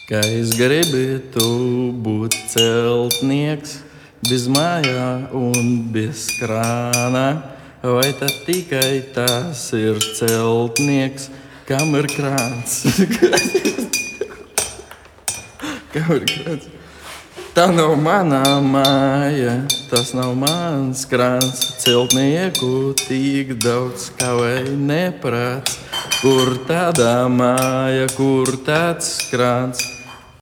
Kā es gribētu būt celtnieks, bez mājā un bez krāna, vai tad tikai tas ir celtnieks, kam ir krāns? Kam ir krāns? Tā nav mana māja, tas nav mans krāns. Celtnieku tik daudz kavai neprāts. Kur tāda māja, kur tāds krāns?